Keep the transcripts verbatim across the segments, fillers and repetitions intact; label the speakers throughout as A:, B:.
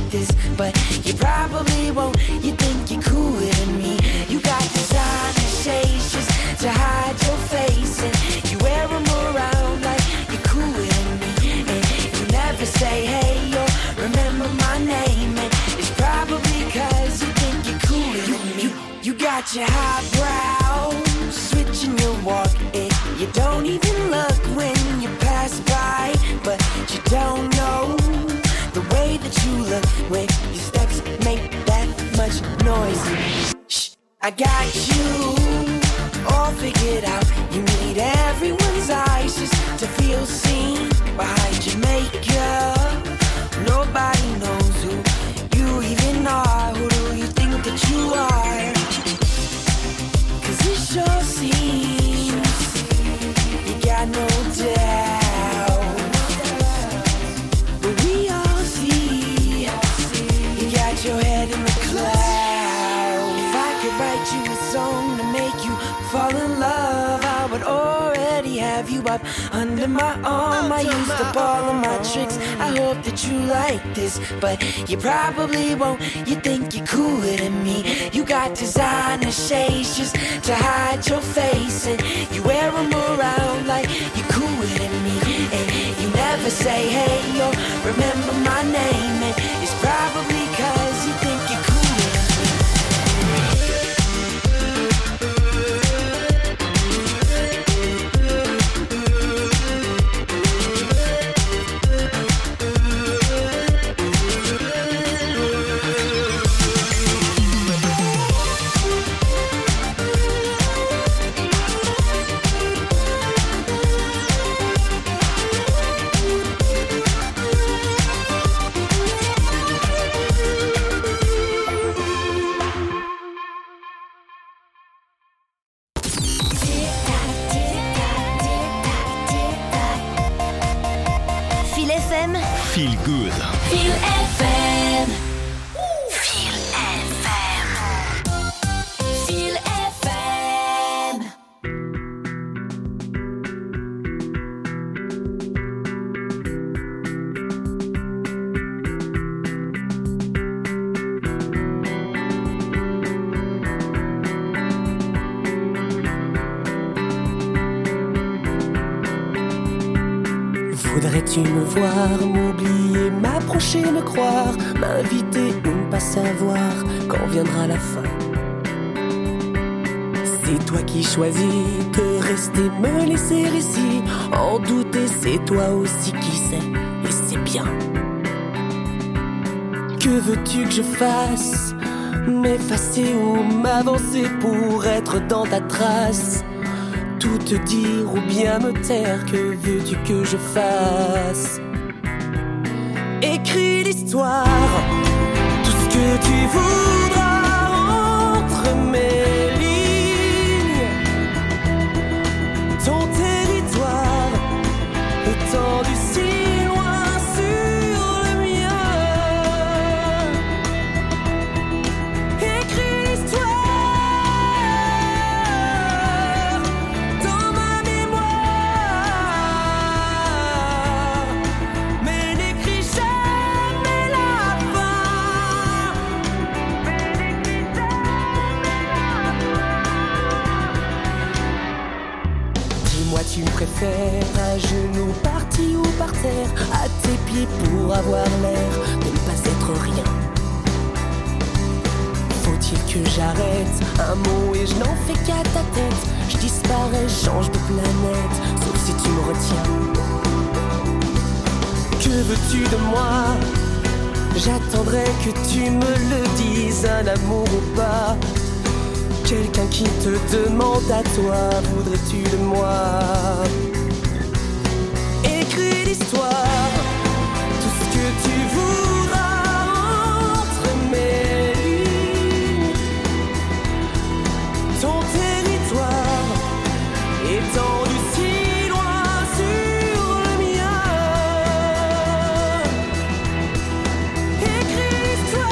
A: this, but you probably won't. You think you're cooler than me. You got designer shades just to hide your face, and you wear them around like you're cooler than me. And you never say hey or remember my name, and it's probably cause you think you're cooler than me. You, you got your highbrow, switching your walk, and you don't even look when you pass by, but you don't know the way that you look when your steps make that much noise. Shh, I got you all figured out. You need everyone's eyes just to feel seen behind your makeup. Nobody knows who you even are. Who do you think that you are? Cause it sure seems you got no doubt. But we all see you got your head in the clouds. If I could write you a song to make you fall in love, I would already have you up under my arm. I used up all of my tricks. I hope that you like this, but you probably won't. You think you're cooler than me. You got designer shades just to hide your face, and you wear them around like you're cooler than me. And you never say hey or remember my name, and it's probably cause you think you're cooler than me.
B: Feel good.
C: Feel F M.
B: Feel
C: F M. Feel F M.
D: Voudrais-tu me voir, m'oublier, m'approcher, me croire, m'inviter ou ne pas savoir quand viendra la fin? C'est toi qui choisis de rester, me laisser ici. En douter, c'est toi aussi qui sais, et c'est bien. Que veux-tu que je fasse? M'effacer ou m'avancer pour être dans ta trace? Tout te dire ou bien me taire, que veux-tu que je fasse? Écris l'histoire, tout ce que tu voudras entre mes lignes. Ton territoire étendu si loin sur le mien. Écris l'histoire tu préfères à genoux, parti ou par terre, à tes pieds pour avoir l'air de ne pas être rien. Faut-il que j'arrête un mot et je n'en fais qu'à ta tête? Je disparais, change de planète, sauf si tu me retiens. Que veux-tu de moi? J'attendrai que tu me le dises, un amour ou pas. Quelqu'un qui te demande à toi, voudrais-tu de moi? Écris l'histoire, tout ce que tu voudras entre mes lignes. Ton territoire étendu si loin sur le mien. Écris l'histoire.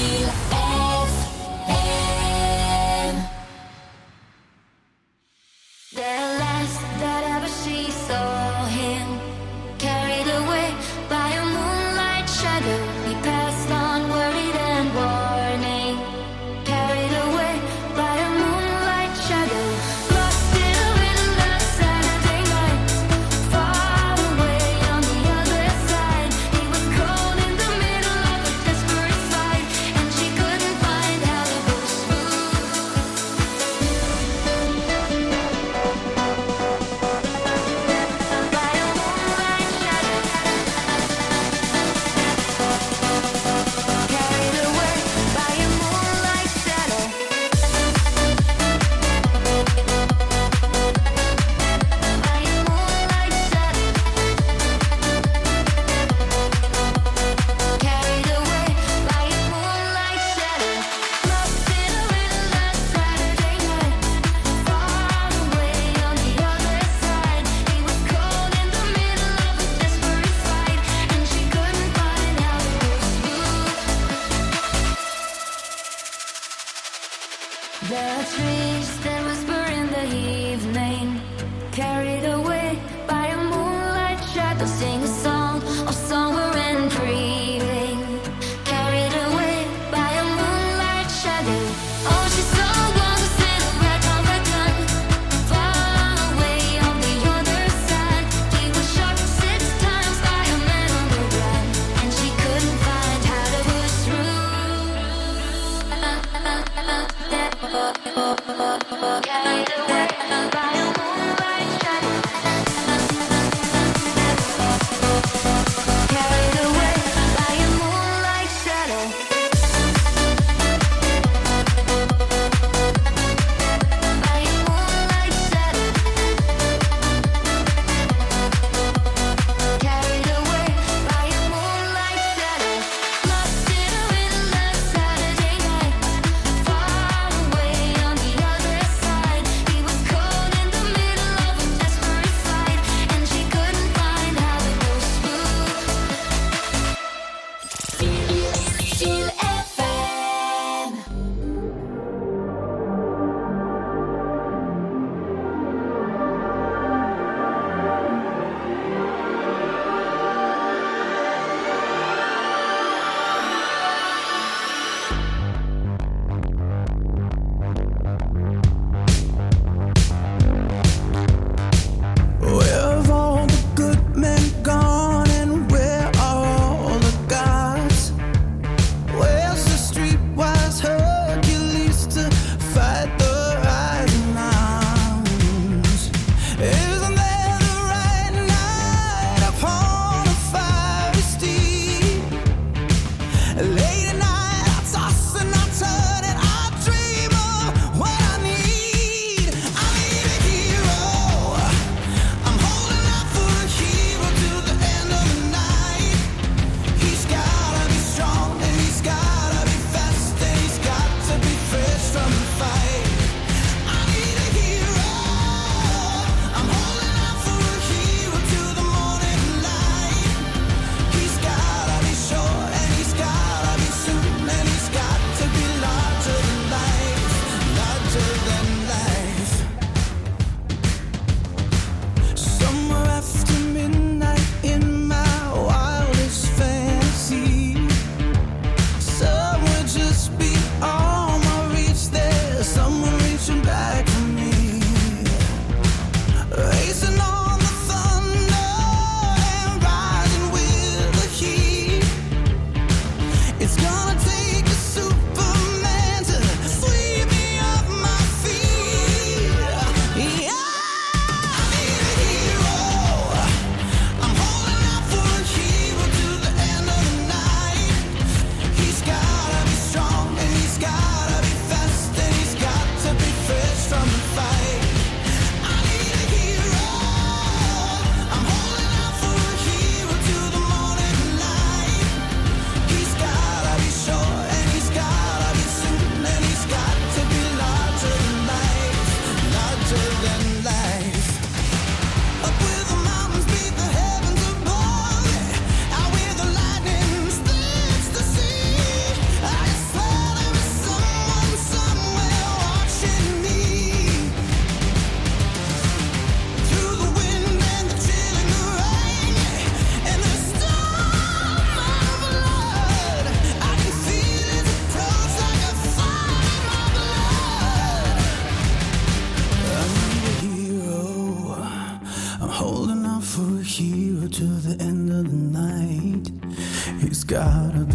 E: Far away on the other side, he was cold in the middle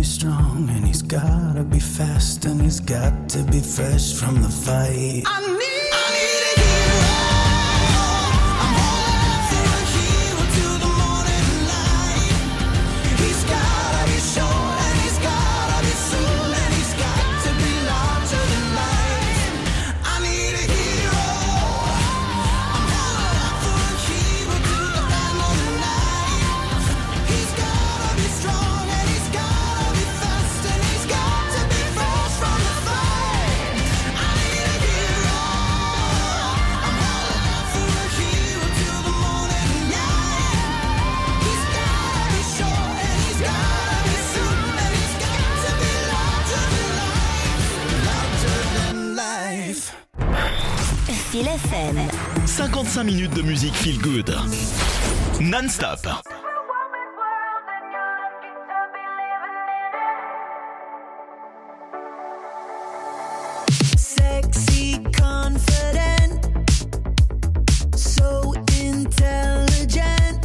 E: strong, and he's gotta be fast, and he's got to be fresh from the fight. I need
C: Feel F M.
B: cinquante-cinq minutes de musique feel good. Non-stop.
A: Sexy, confident, so intelligent.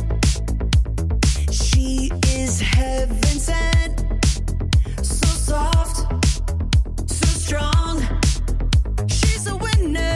A: She is heaven sent, so soft, so strong. She's a winner.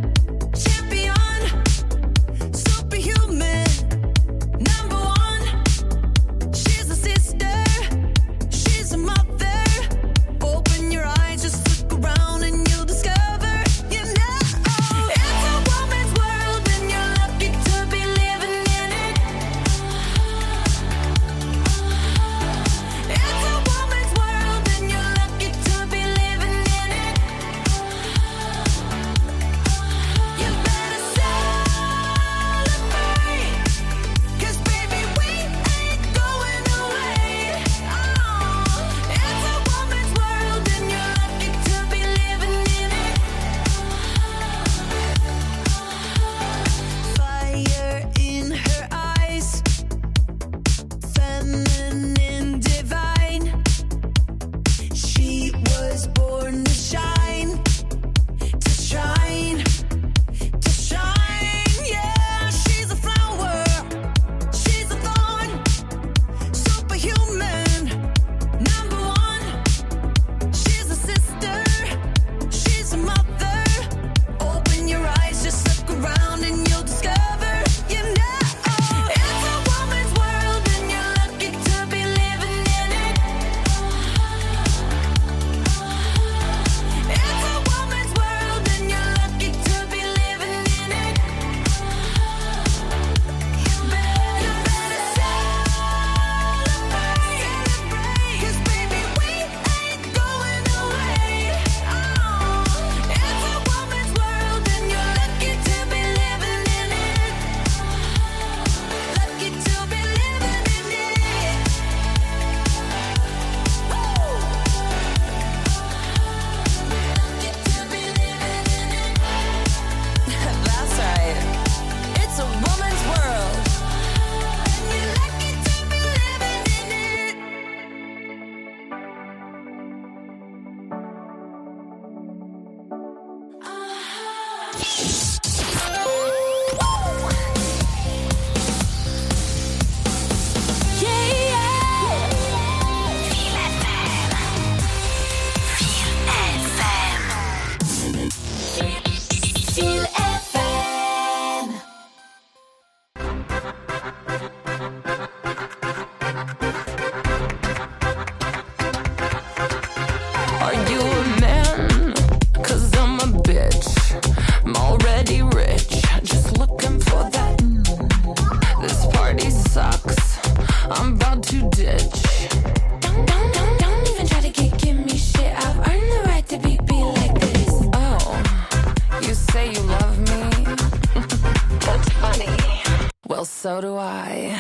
D: So do I.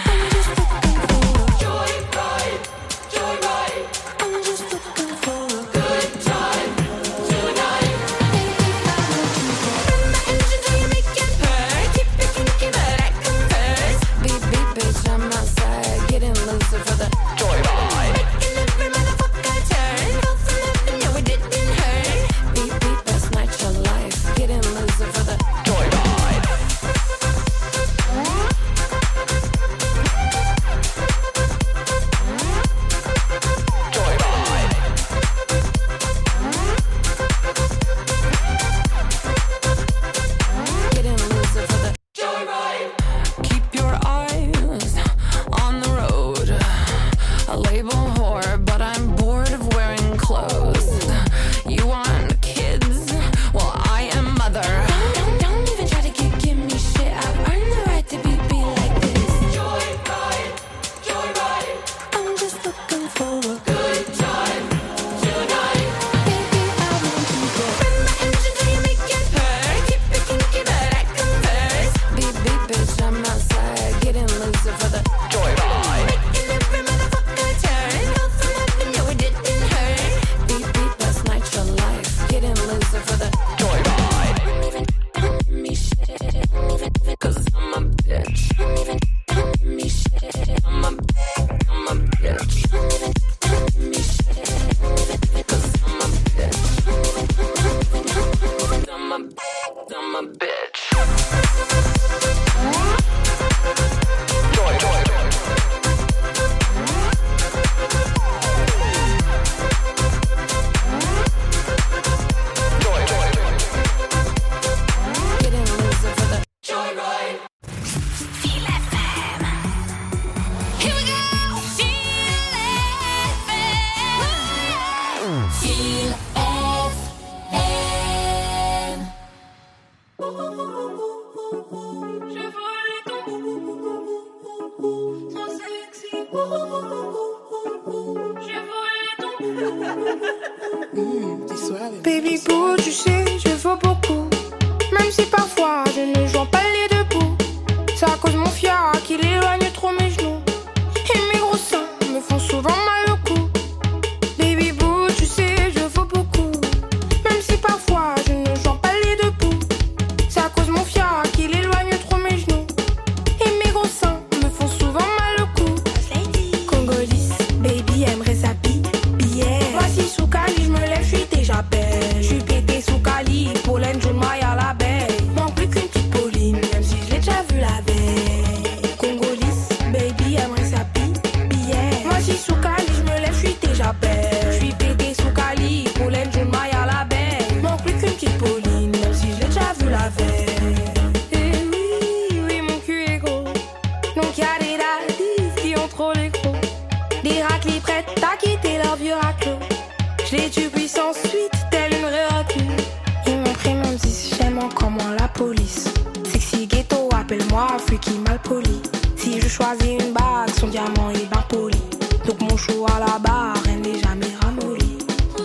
F: Baby boo, tu sais, je vaux beaucoup. Même si parfois je ne joue pas les deux bouts. C'est à cause de mon fiac qu'il éloigne trop mes genoux. Et mes gros seins me font souvent mal au cou. Baby boo, tu sais, je vaux beaucoup. Même si parfois je ne joue pas les deux bouts. C'est à cause de mon fiac qu'il éloigne trop mes genoux. Et mes gros seins me font souvent mal au cou. Congolise, baby aimerait sa bille. Voici sous Cali, je me lève, je suis déjà belle. Je suis pété sous Cali, pollen, jaune, maille à la baie. Manque plus qu'une petite Pauline, même si je l'ai déjà vu la veille. Congolise, baby aimerait sa bille. Voici sous Cali, je me lève, je suis déjà belle. Je suis pété sous Cali, pollen, jaune, maille à la baie. Manque plus qu'une petite Pauline, même si je l'ai déjà vu la veille. Et oui, oui, mon cul est gros. Donc y'a des daddies qui ont trop les gros. Des raclis prêtes à quitter leur vieux raclo. Je les tue puissance suite, telle une réacule. Ils m'ont pris même si j'aime encore moins la police. Sexy ghetto, appelle-moi freaky mal poli. Si je choisis une bague, son diamant est bien poli. Donc mon chou à la barre, elle n'est jamais ramollie.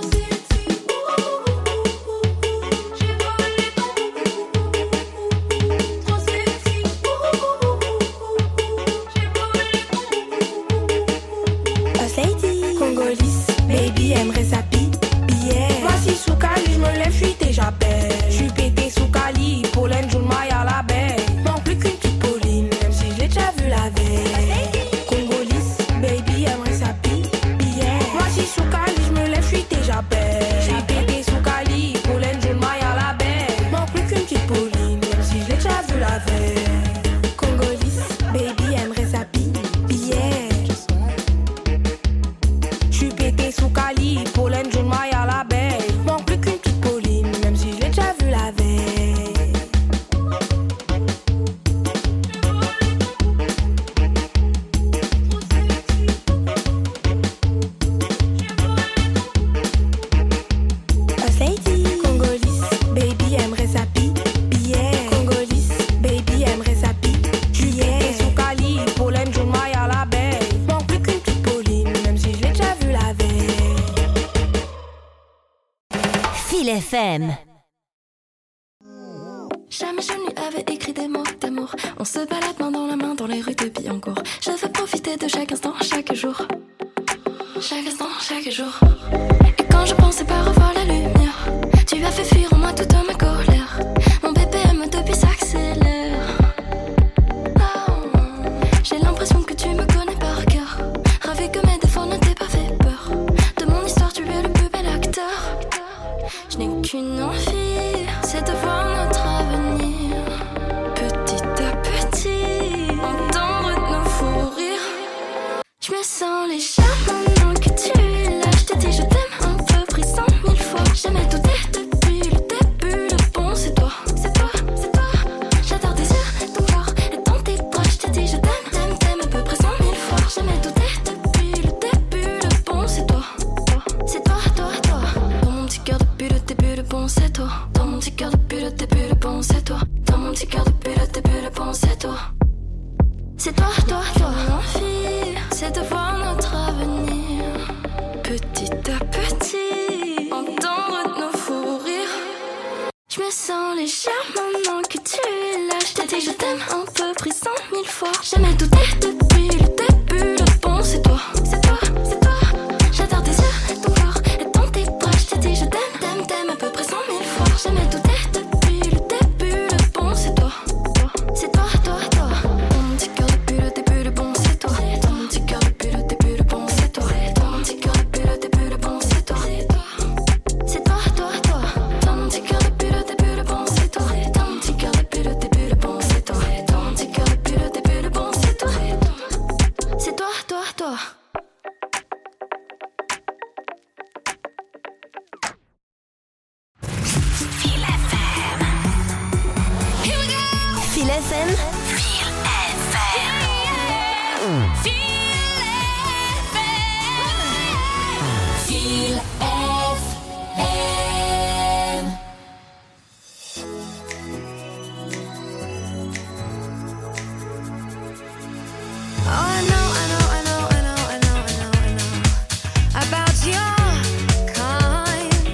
F: Congolise, baby aimerait sa bille. Voici sous Cali, je me lève, je suis déjà belle. Je suis pété sous Cali, pollen, jaune, maille à la baie. Manque plus qu'une petite Pauline, même si je l'ai déjà vu la veille. Congolise, baby aimerait sa bille. Voici sous Cali, je me lève, je suis déjà belle. Je suis pété sous Cali, pollen, jaune, maille à la baie. Manque plus qu'une petite Pauline, même si je l'ai déjà vu la veille. Congolise, baby aimerait sa bille. Sous Cali, pollen, jaune, maille à la baie. Manque plus qu'une petite Pauline, même si je l'ai déjà vu la veille. Congolise, baby aimerait sa bille. Congolise, baby aimerait sa bille. Juillet, sous Cali, pollen, jaune, maille à la baie. Manque plus qu'une petite Pauline, même si je l'ai déjà vu la veille.
C: Feel F M.
G: Jamais je ne lui avais écrit des mots d'amour. On se balade main dans la main dans les rues de Billancourt. Je veux profiter de chaque instant, chaque jour. Chaque instant, chaque jour. Et quand je pensais pas revoir la lumière, tu as fait fuir en moi toute ma colère. Mon B P M depuis s'accélère. Oh, j'ai l'impression que tu me connais par cœur. Ravi que mes défauts ne t'aient pas fait peur. De mon histoire tu es le plus bel acteur. Je n'ai qu'une envie, c'est de voir notre avenir. Petit à petit, entendre nos fous rires. Je me sens légère maintenant que tu es là. Je t'ai dit je t'aime un peu pris cent mille fois. Jamais douté depuis le début. Le bon c'est toi, c'est toi, c'est toi. J'adore tes yeux, ton corps et dans tes bras. Je t'ai dit je t'aime, t'aime, t'aime un peu près cent mille fois. Jamais douté depuis le début. Le bon c'est toi, c'est toi, toi, toi. Dans mon petit cœur depuis le début, le bon c'est toi. Dans mon petit cœur depuis le début, le bon c'est toi. Dans mon petit cœur depuis le début, le bon c'est toi. C'est toi, toi, toi. L'envie, c'est de voir notre avenir. Petit à petit, entendre nos fous rires. Je me sens légère maintenant que tu es là. Je t'ai dit je t'aime un peu pris cent mille fois. Jamais douté depuis le début. Le bon c'est toi, c'est toi, c'est toi. J'adore tes yeux, ton corps et dans tes bras. Je t'ai dit je t'aime, t'aime, t'aime à peu près cent mille fois. Jamais douté depuis le début. Le bon c'est toi, c'est toi, toi, toi. Dans mon petit cœur depuis le début, le bon c'est toi. Dans mon petit cœur depuis le début, le bon c'est toi. Dans mon petit cœur depuis le début, le bon c'est toi. C'est toi, toi, toi. Dans mon petit cœur depuis le début, le bon c'est toi. Dans mon petit cœur depuis le début, le bon c'est toi. Dans mon petit cœur depuis le début, le bon c'est toi. C'est toi, toi, toi.
C: Feel F M.
G: Here we go.
C: Feel F M.
G: Feel F M. Feel F M. Feel F M.
F: Oh, I know, I know, I know, I know, I know, I know, I know about your kind.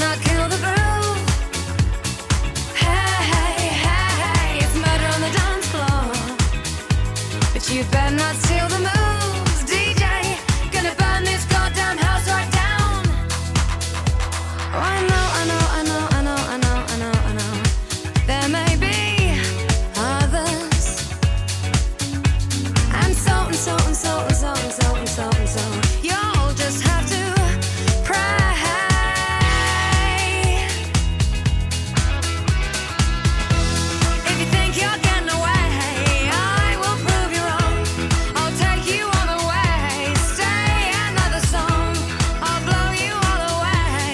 G: not kill the groove. Hey, hey, hey, it's murder on the dance floor. But you better not steal the moves, D J. Gonna burn this goddamn house right down. Oh, I know, I know, I know, I know, I know, I know, I know. There may be others. And so and so and so and so and so and so and so. You'll just have to pray. If you think you're getting away, I will prove you wrong. I'll take you all the way. Stay another song. I'll blow you all away.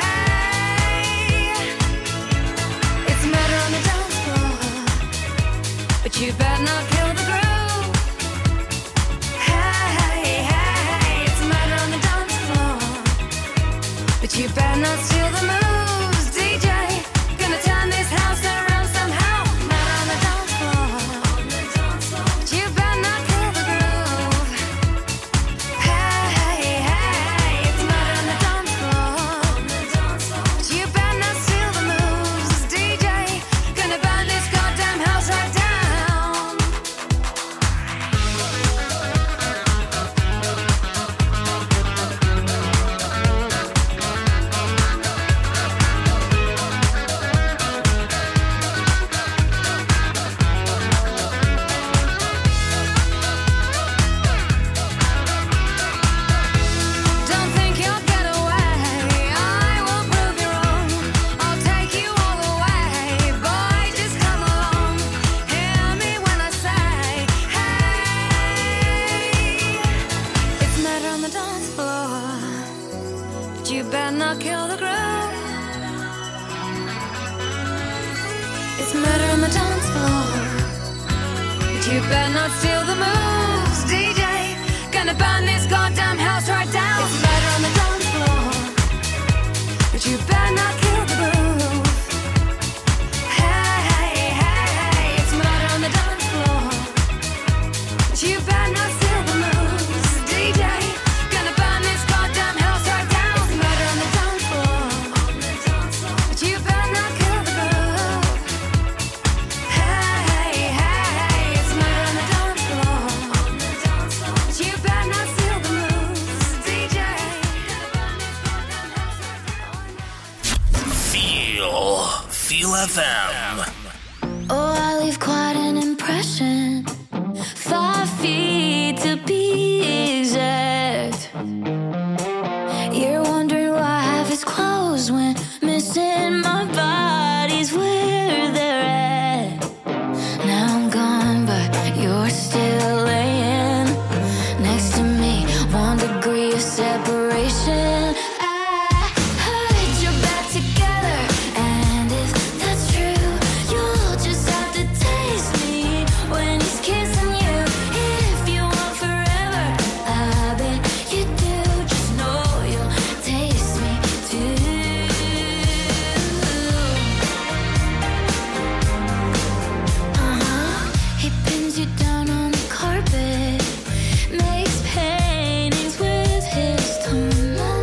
G: It's murder on the dance floor, but you better not kill the groove. Hey, hey, hey, it's murder on the dance floor, but you better not steal the moves, D J. Gonna turn this house around somehow. Murder on the dance floor, but you better not kill the groove. Hey, hey, hey, it's murder on the dance floor, but you better not steal the moves, D J. Gonna burn this goddamn house right down. Don't think you'll get away. I will prove you wrong. I'll take you all the way. Boy, just come along. Hear me when I say, hey. It's murder on the dance floor, but you better not kill the groove. It's murder on the dance floor, but you better not steal the moves, D J. Gonna burn this goddamn house right down. It's murder on the dance floor, but you better not kill the groove. Hey, hey, hey, hey, it's murder on the dance floor, but you better not steal the moves, D J. Gonna burn this goddamn house right down. It's murder on the dance floor, but you better not kill the groove. Hey, hey, hey, it's murder on the dance floor, but you better not steal the moves, D J. Gonna burn this goddamn house right down.
B: Feel, Feel F M.
G: Oh, I leave quite an impression. Five feet to be exact. You're wondering why I have his clothes when missing my body's where they're at. Now I'm gone, but you're still laying next to me. One degree of separation. I heard you're back together, and if that's true, you'll just have to taste me when he's kissing you. If you want forever, I bet you do. Just know you'll taste me too. Uh-huh. He pins you down on the carpet, makes paintings with his tongue.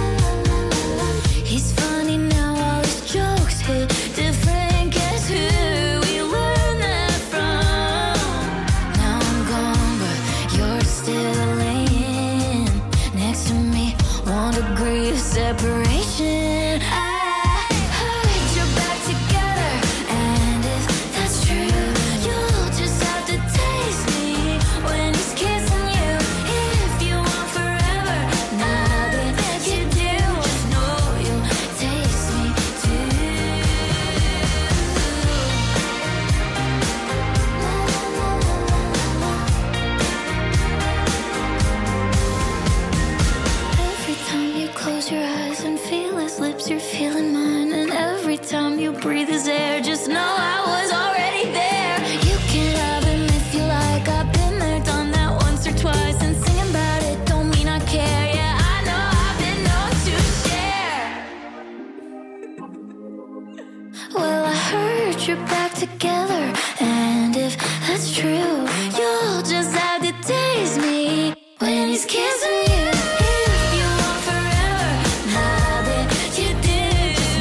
G: He's funny now, all his jokes hit different. Guess who we learned that from? Now I'm gone, but you're still laying next to me. One degree of separation. I heard you're back together, and if that's true, you'll just have to taste me when he's kissing you. If you want forever, I bet you do. Just know you'll taste me too. Every time you close your eyes and feel his lips, you're feeling mine. And every time you breathe his air, just know I was already there. You can have him if you like. I've been there, done that once or twice. And singing about it don't mean I care. Yeah, I know I've been known to share. Well, I heard you're back together, and if that's true, you'll just have to taste me when he's kissing you. If you want forever, I bet you do. Just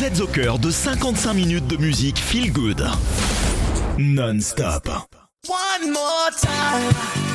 B: êtes au cœur de cinquante-cinq minutes de musique feel good. Non-stop.
A: One more time.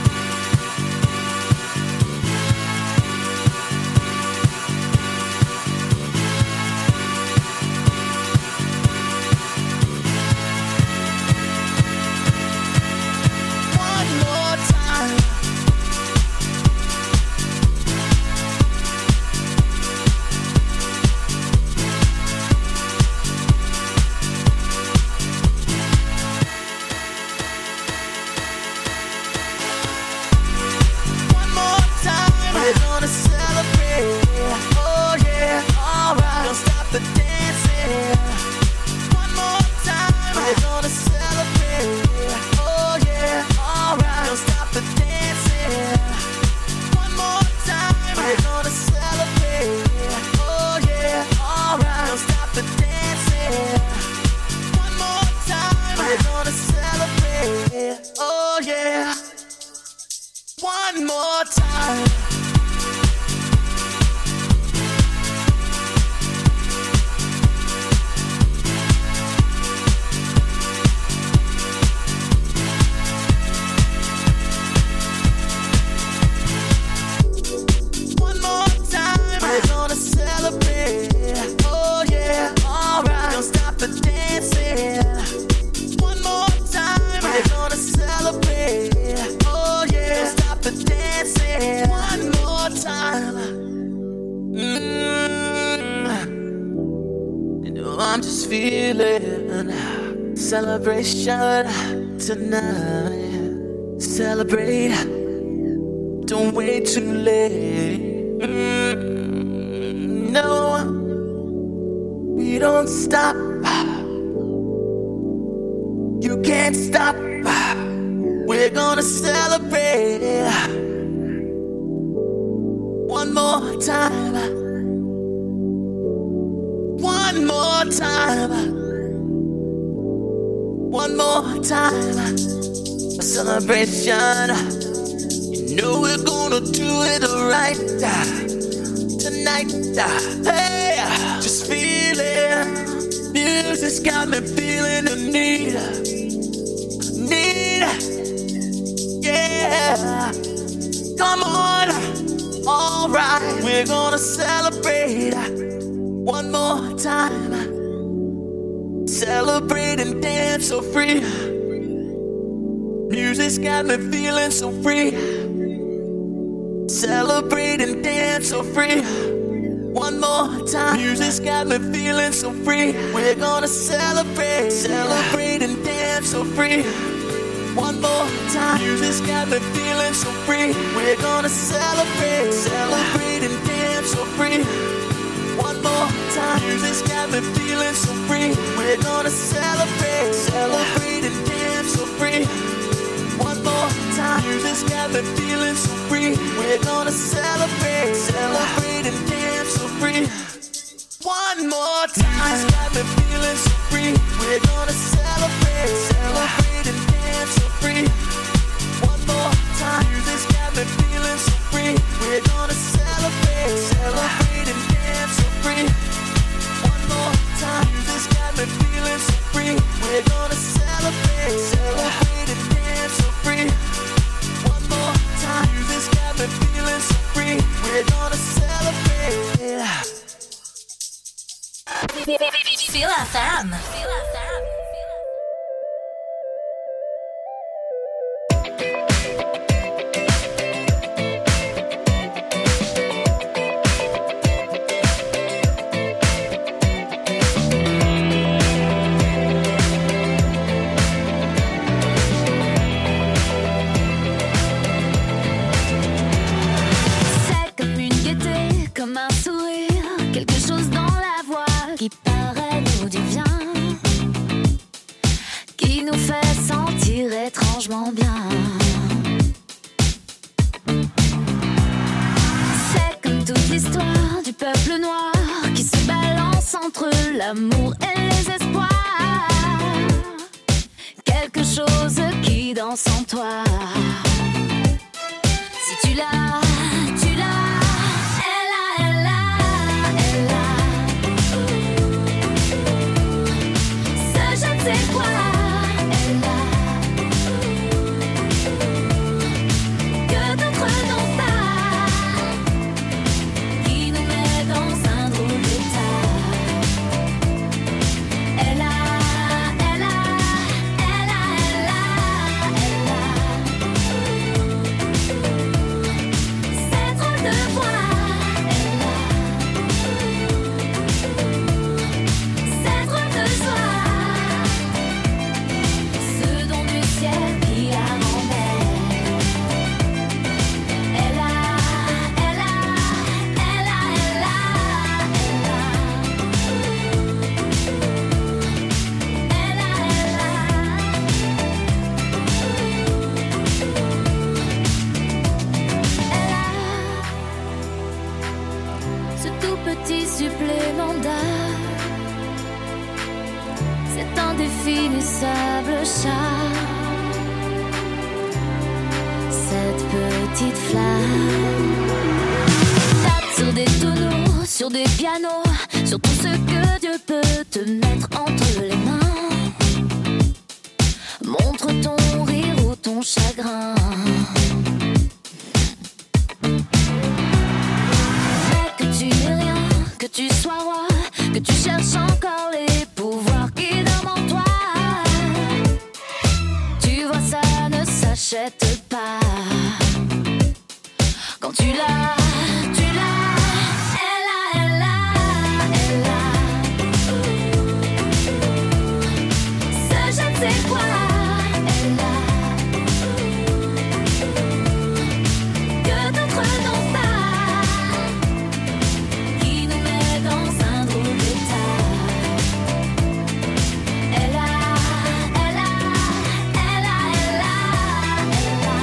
A: Celebration tonight. Celebrate. Don't wait too late. Mm, no, we don't stop. You can't stop. We're gonna celebrate. One more time. One more time. One more time, a celebration. You know we're gonna do it right tonight. Hey, just feel it. Music's got me feeling the need, need. Yeah, come on. All right, we're gonna celebrate one more time. Celebrate and dance so free. Music's got me feeling so free. Celebrate and dance so free. One more time. Music's got me feeling so free. We're gonna celebrate. Celebrate and dance so free. One more time. Music's got me feeling so free. We're gonna celebrate. Celebrate and dance so free. One more time. Music's got me feeling so free. We're gonna celebrate. Celebrate and dance so free. One more time. Music's got me feeling so free. We're gonna celebrate. Celebrate and dance so free. One more time. Music's got me feeling so free. We're gonna celebrate. Celebrate and dance so free. One more time. Music's got me feeling so free. We're gonna celebrate. Celebrate and dance so free. One more time. Music's got me feeling so free. We're gonna celebrate. Celebrate and dance so free. One more time. Music's got me feeling so free. We're gonna celebrate.
C: Feel F M.
G: Étrangement bien. C'est comme toute l'histoire du peuple noir qui se balance entre l'amour et les espoirs. Quelque chose qui danse en toi. Si tu l'as, tu l'as. Elle a, elle a, elle a. petite flamme. Tape sur des tonneaux, sur des pianos, sur tout ce que Dieu peut te mettre entre les mains. Montre ton rire ou ton chagrin. Mais que tu n'es rien, que tu sois roi, que tu cherches encore les pouvoirs qui dorment en toi. Tu vois, ça ne s'achète pas. Quand tu l'as, tu l'as. Elle a, elle a, elle a. Ce je ne sais quoi. Elle a. Que d'autres n'ont pas. Qui nous met dans un drôle d'état. Elle a, elle a, elle a, elle a, elle a.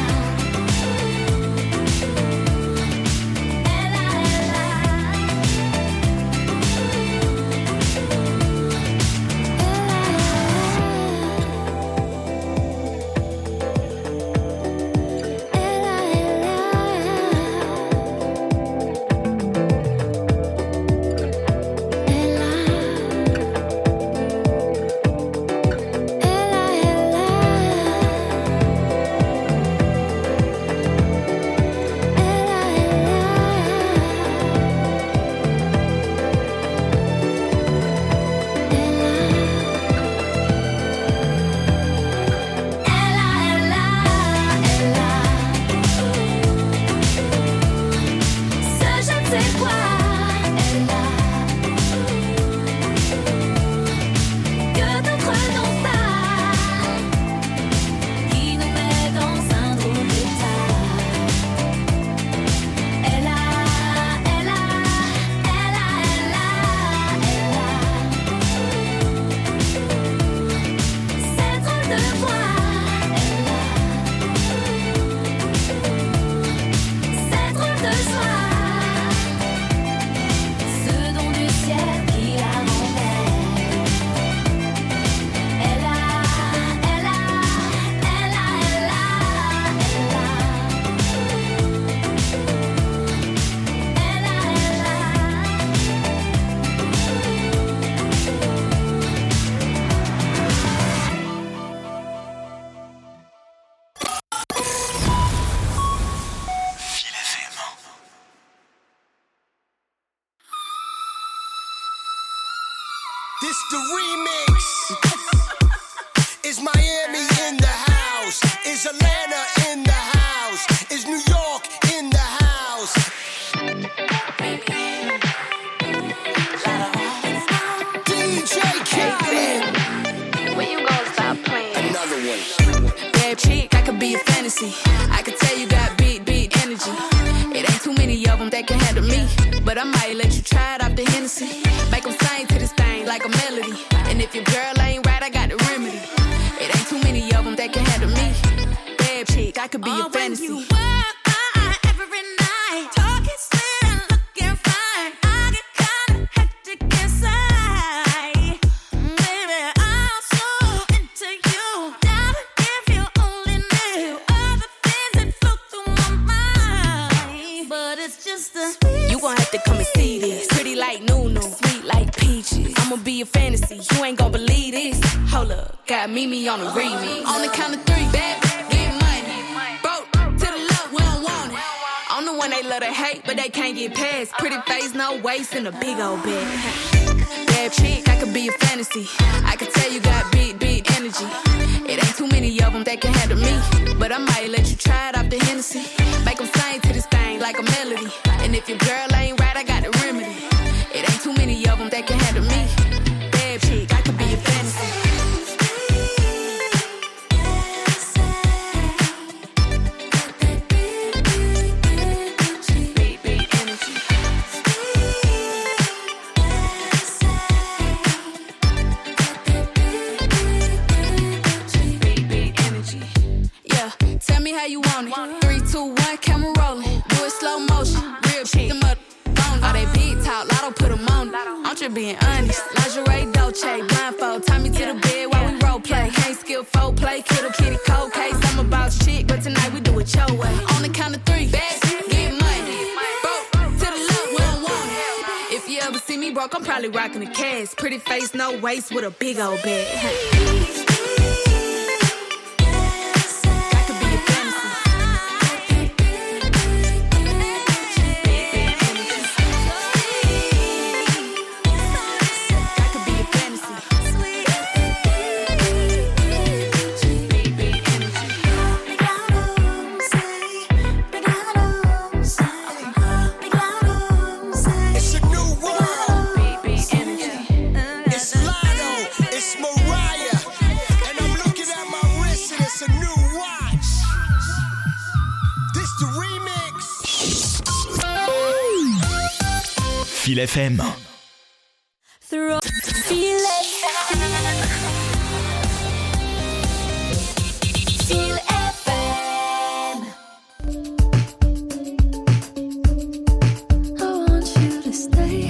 H: This the remix. Is Miami in the house? Is Atlanta in the house? Is New York in the house? D J Khaled.
I: When you gonna stop playing?
H: Another one.
I: Bad chick, I could be a fantasy. I could tell you got big, big energy. It ain't too many of them that can handle me. But I might let you try it off the Hennessy. Make them sing to this thing like a melody. And if your girl ain't right, I got the remedy. It ain't too many of them that can handle me. Bad chick, I could be oh, a fantasy. When you walk by every night, talking sweet and looking fine, I get kinda hectic inside. Baby, I'm so into you. Never if you only knew all the things that flow through my mind. But it's just a sweet. You gon' have to come and see this. Pretty like Nunu, sweet like peaches. I'ma be a fantasy, you ain't gon' believe this. Hold up, got Mimi on the remix. On the count of three, bad, get money. Broke to the left, we don't want it. I'm the one they love to hate, but they can't get past. Pretty face, no waist, and a big old bag. Bad chick, I could be a fantasy. I could tell you got big, big energy. It ain't too many of them that can handle me. But I might let you try it off the Hennessy. Make them sing to this thing like a melody. And if your girl ain't right, I got the remedy. It ain't too many of them that can handle me. Bad chick, I could be a fantasy. Tell me how you want it. Three, two, one, camera rolling. Do it slow motion. Real shit. Them up on all they big talk. Lotto put them on it. I'm just being honest. Lingerie, Dolce, blindfold. Tie me to the bed while we role play. Can't skill folk play. Kittle kitty cold case. I'm a boss chick, but tonight we do it your way. On the count of three. broke, I'm probably rocking a cast. Pretty face, no waist, with a big old bag.
B: Feel F M.
C: Feel F M. Feel F M.
G: I want you to stay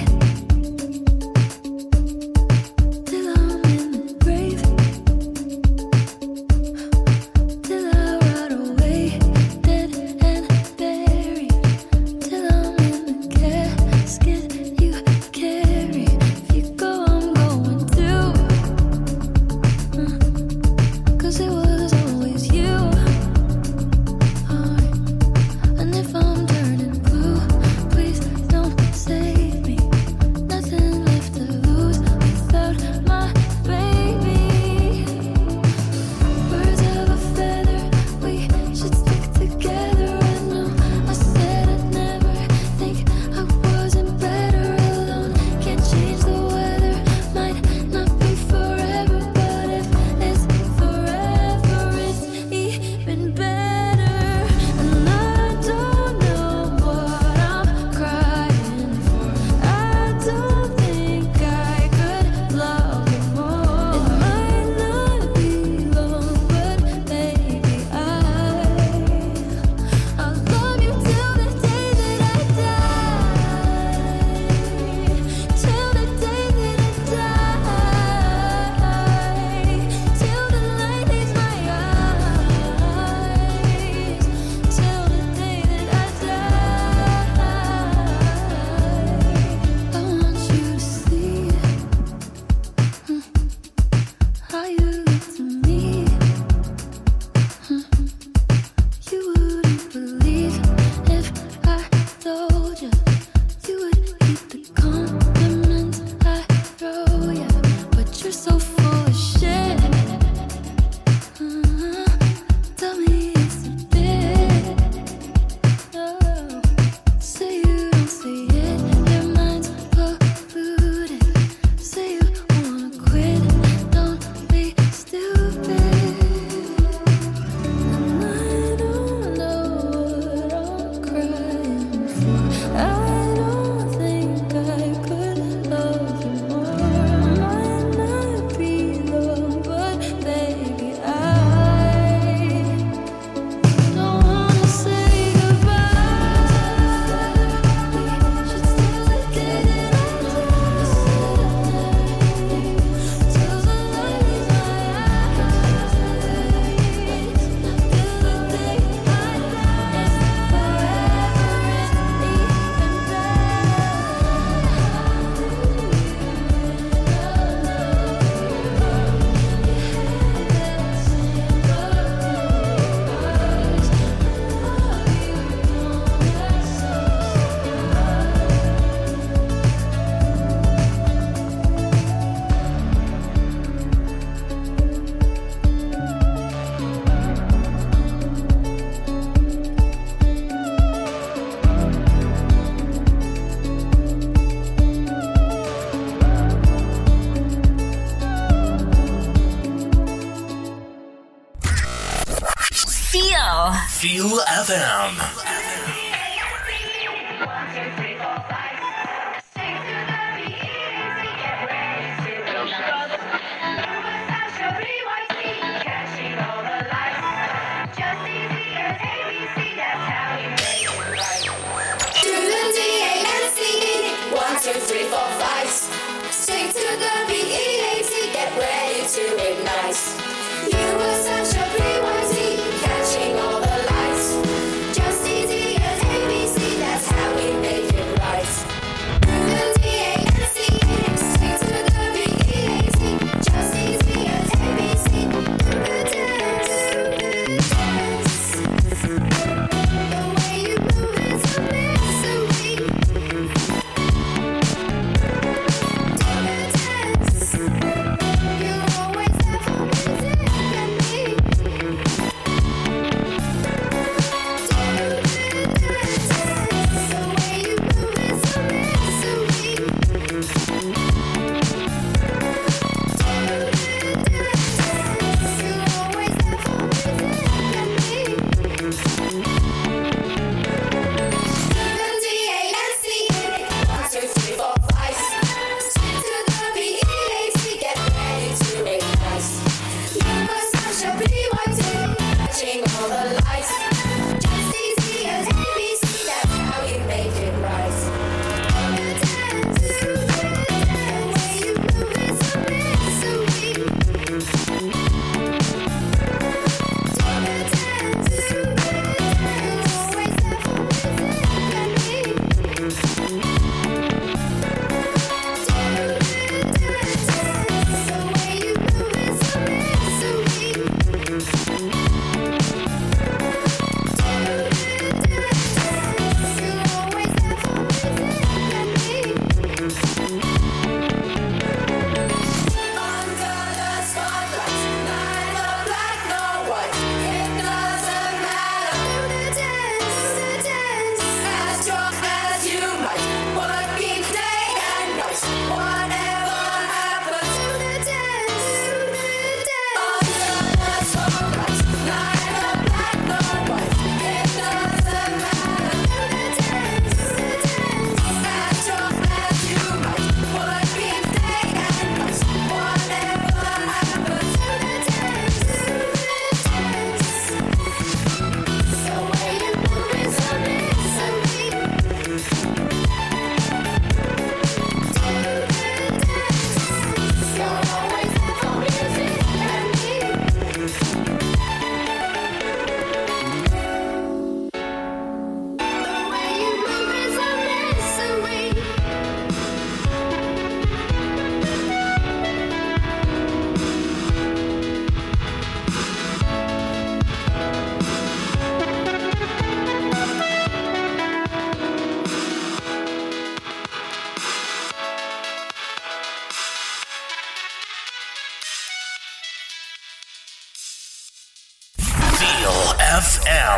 G: till I'm in the grave, till I rot away, dead and buried, till I'm in the casket you carry. If you go, I'm going too, uh, 'cause it was always you. Alright. And if I'm turning blue, please don't save me. Nothing left to lose without my baby. Birds of a feather, we should stick together. I know I said I'd never think I wasn't better alone. Can't change the weather, might not be forever, but if it's forever, it's even better. And I don't know what I'm crying for. I don't think I could love you more. It might not be long, but baby, I I'll love you till the day that I die. Till the day that I die. Till the light leaves my eyes. Till the day that I die. I want you to see how you look to me. You wouldn't believe if I told you. You would keep the compliments I throw you, but you're so full of shit. Uh, Tell me it's a bit. Oh, say you don't see it, your mind's polluted. Say you wanna quit, don't be stupid. And I don't know what I'm crying for. I don't think I could love you more. Might not be long, but baby, I don't wanna say goodbye. We should still together till the light leaves my eyes. Till the day I die, it's forever,
C: Feel.
B: Feel F M.
G: to the D A N C E. One, two, three, four, five. Stick to the B E A T. Get ready to ignite. You were such a P Y T, catching all the lights. Just easy as A B C. That's how we make it right. The D A N C E.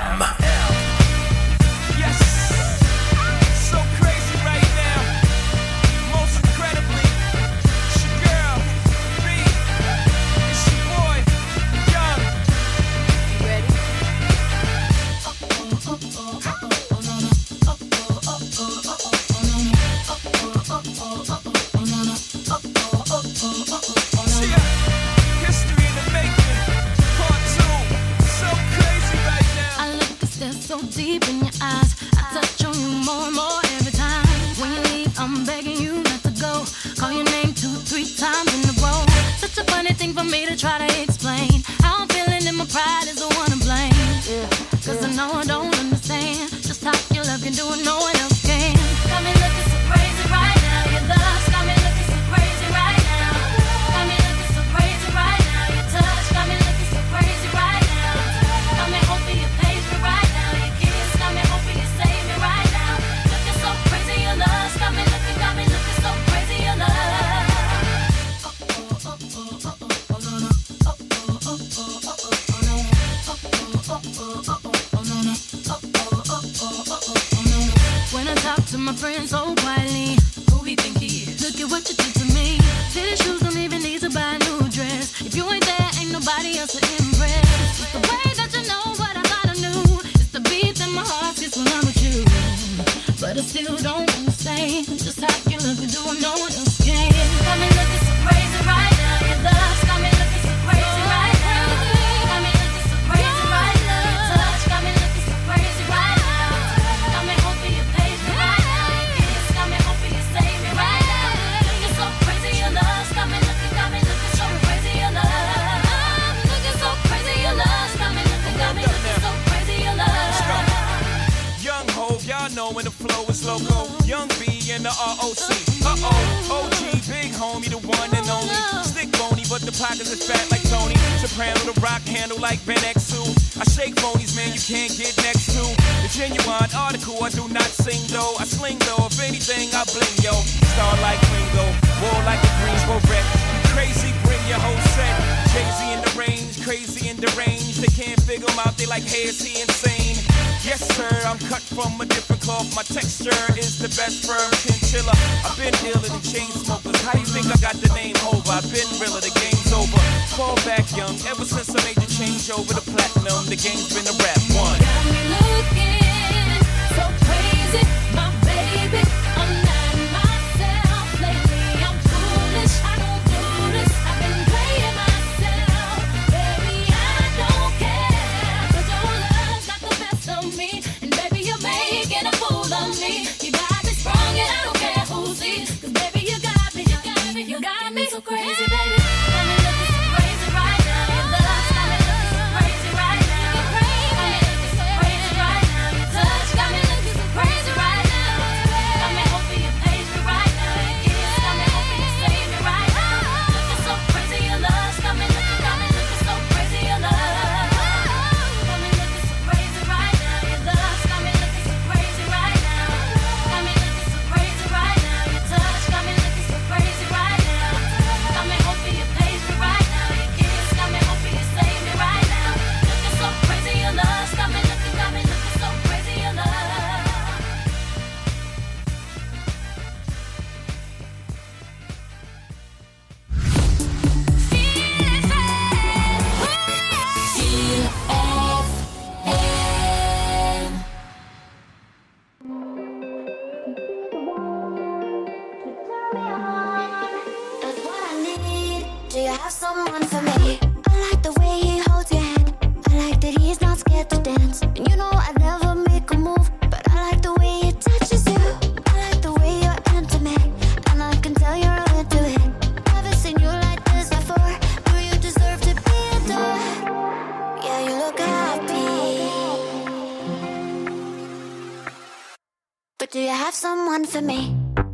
J: Do you have someone for me?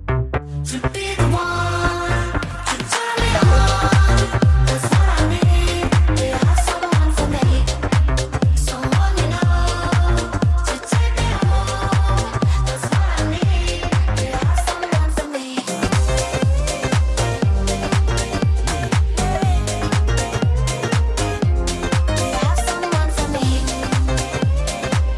J: To be the one to turn me on. That's what I need. Do you have someone for me? Someone you know to take me home. That's what I need. Do you have someone for me? Do you have someone for me?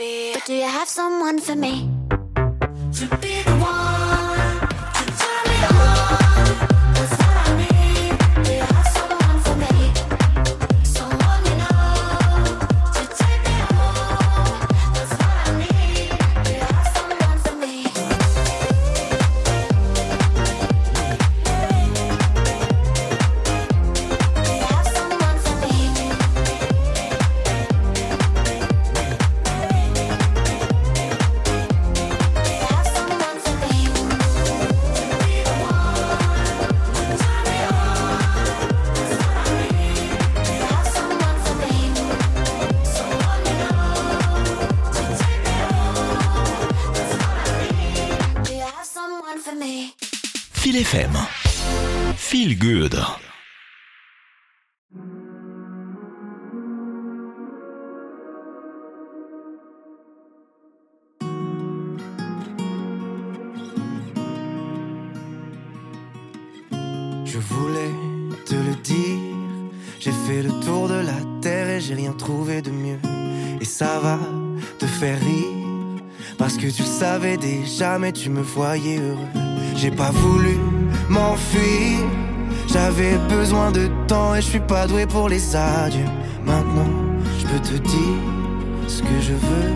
C: fear.
J: But do you have someone for me? To be the one to turn me on. That's what I need. Do you have someone for me? Someone you know to take me home. That's what I need. Do you have someone for me?
B: Feel F M. Feel Good.
K: Je voulais te le dire, j'ai fait le tour de la terre et j'ai rien trouvé de mieux. Et ça va te faire rire, parce que tu le savais déjà mais tu me voyais heureux. J'ai pas voulu m'enfuir, j'avais besoin de temps et je suis pas doué pour les adieux. Maintenant, je peux te dire ce que je veux.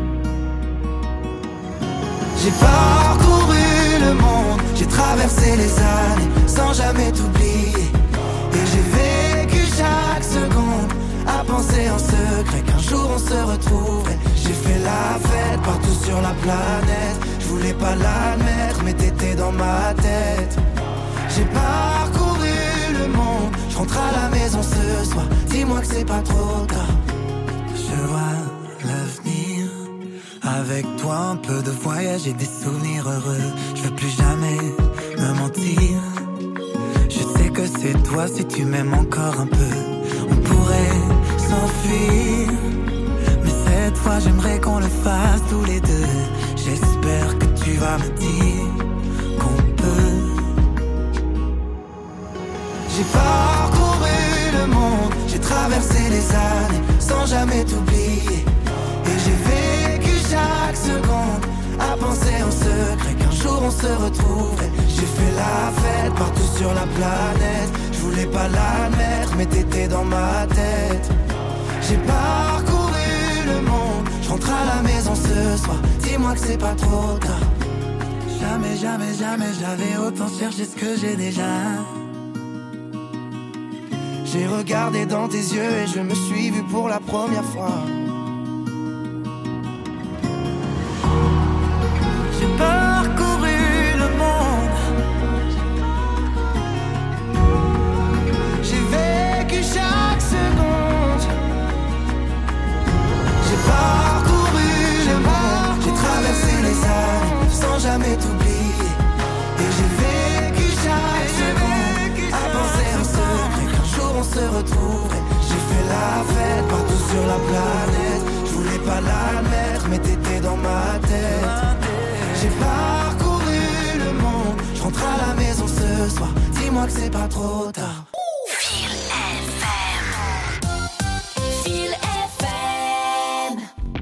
K: J'ai parcouru le monde, j'ai traversé les années sans jamais t'oublier. Et j'ai vécu chaque seconde à penser en secret qu'un jour on se retrouverait. J'ai fait la fête partout sur la planète, je voulais pas l'admettre mais t'étais dans ma tête. J'ai parcouru le monde, je rentre à la maison ce soir, dis-moi que c'est pas trop tard. Je vois l'avenir, avec toi un peu de voyage et des souvenirs heureux. Je veux plus jamais me mentir, je sais que c'est toi si tu m'aimes encore un peu. On pourrait s'enfuir, mais cette fois j'aimerais qu'on le fasse tous les deux. J'espère que tu vas me dire qu'on peut. J'ai parcouru le monde, j'ai traversé les années sans jamais t'oublier. Et j'ai vécu chaque seconde à penser en secret qu'un jour on se retrouverait. J'ai fait la fête partout sur la planète, je voulais pas l'admettre mais t'étais dans ma tête. J'ai parcouru le monde, je rentre à la maison ce soir, dis-moi que c'est pas trop tard. Jamais, jamais, jamais j'avais autant cherché ce que j'ai déjà. J'ai regardé dans tes yeux et je me suis vu pour la première fois. J'ai parcouru le monde, j'ai vécu chaque seconde. J'ai parcouru le monde, j'ai traversé les années sans jamais t'oublier. Et j'ai vécu chaque seconde à penser en secret qu'un jour on se retrouverait. J'ai fait la fête partout sur la planète, je voulais pas l'admettre mais t'étais dans ma tête. J'ai parcouru le monde, je rentre à la maison ce soir, dis-moi que c'est pas trop tard.
C: Feel F M. Feel F M.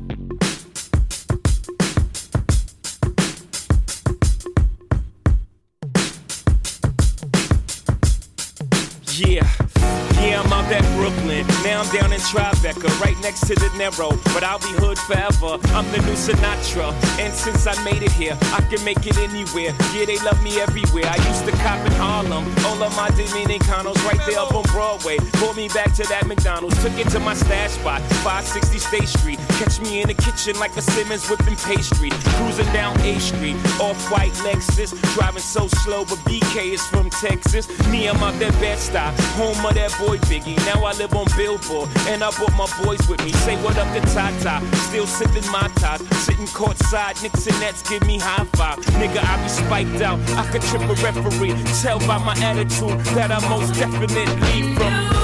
L: Yeah, yeah, I'm out at Brooklyn. Now I'm down in Tribeca, right next to the Narrow. But I'll be hood forever. I'm the new Sinatra. And since I made it here, I can make it anywhere. Yeah, they love me everywhere. I used to cop in Harlem. All of my Dominicanos right there up on Broadway. Pulled me back to that McDonald's. Took it to my stash spot, five sixty State Street. Catch me in the kitchen like a Simmons whipping pastry. Cruising down A Street, off-white Lexus. Driving so slow, but B K is from Texas. Me, I'm out that Bed-Stuy, home of that boy Biggie. Now I live on Billboard, and I brought my boys with me. Say what up to Tata, still sipping my top. Sitting courtside, Knicks and Nets give me high five. Nigga, I be spiked out, I could trip a referee. Tell by my attitude that I most definitely from.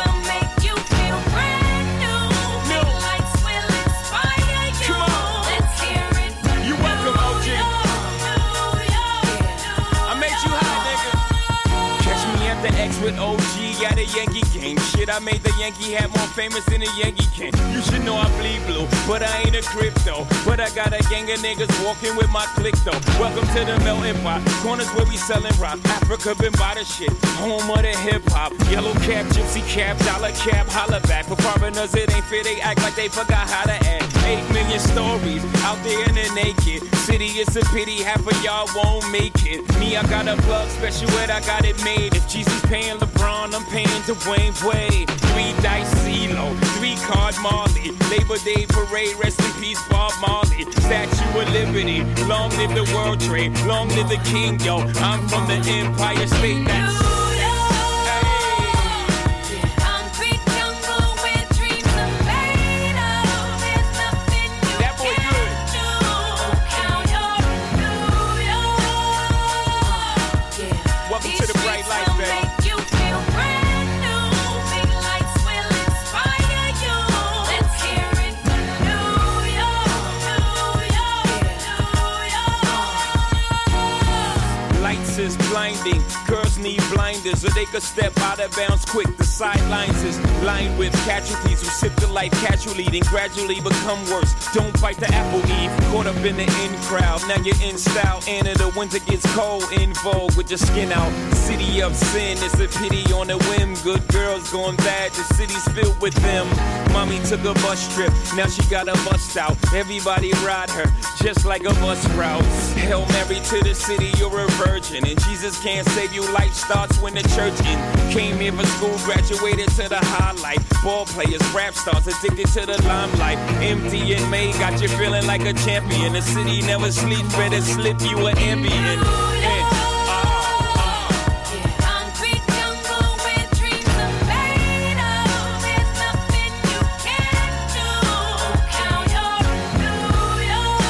C: Let's
L: with O G at a Yankee game. Shit, I made the Yankee hat more famous than a Yankee can. You should know I bleed blue, but I ain't a crypto. But I got a gang of niggas walking with my click though. Welcome to the melting pot, corners where we selling rock. Africa been by the shit, home of the hip hop. Yellow cap, gypsy cap, dollar cap, holla back. For foreigners it ain't fair, they act like they forgot how to act. Eight million stories out there in the naked city. It's a pity half of y'all won't make it. Me, I got a plug special ed, I got it made. If Jesus paying LeBron, I'm paying Dwayne Wade. Three dice CeeLo, three card Marley. Labor Day parade, rest in peace Bob Marley. Statue of Liberty, long live the World Trade, long live the King, yo. I'm from the Empire State. That's blinding. Girls need blinders so they could step out of bounds quick. The sidelines is lined with casualties who sip the life casually, then gradually become worse. Don't bite the apple, Eve. Caught up in the in crowd. Now you're in style. And in the winter gets cold. In vogue with your skin out. City of sin. It's a pity on a whim. Good girls going bad. The city's filled with them. Mommy took a bus trip. Now she got a bust out. Everybody ride her just like a bus route. Hail Mary to the city. You're a virgin. And Jesus can't save you. Life starts when the church in. Came here for school, graduated to the highlight. Ball players, rap stars, addicted to the limelight. Empty in May, got you feeling like a champion. The city never sleeps, better slip you an ambient.